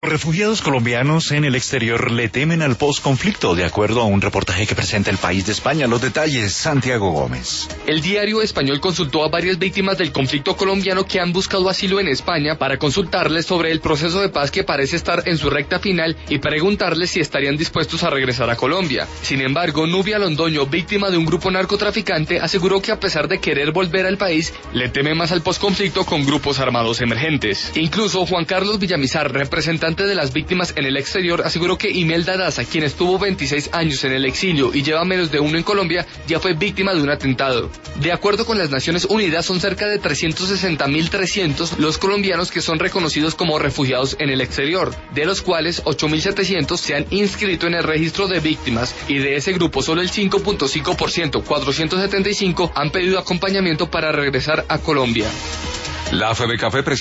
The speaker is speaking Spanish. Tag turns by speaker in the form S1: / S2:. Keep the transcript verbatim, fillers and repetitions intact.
S1: Refugiados colombianos en el exterior le temen al posconflicto, de acuerdo a un reportaje que presenta El País de España. Los detalles, Santiago Gómez.
S2: El diario español consultó a varias víctimas del conflicto colombiano que han buscado asilo en España para consultarles sobre el proceso de paz que parece estar en su recta final y preguntarles si estarían dispuestos a regresar a Colombia. Sin embargo, Nubia Londoño, víctima de un grupo narcotraficante, aseguró que a pesar de querer volver al país, le teme más al posconflicto con grupos armados emergentes. Incluso Juan Carlos Villamizar, representante de las víctimas en el exterior, aseguró que Imelda Daza, quien estuvo veintiséis años en el exilio y lleva menos de uno en Colombia, ya fue víctima de un atentado. De acuerdo con las Naciones Unidas, son cerca de trescientos sesenta mil trescientos los colombianos que son reconocidos como refugiados en el exterior, de los cuales ocho mil setecientos se han inscrito en el registro de víctimas, y de ese grupo solo el cinco punto cinco por ciento, cuatrocientos setenta y cinco, han pedido acompañamiento para regresar a Colombia.
S3: La Febecafé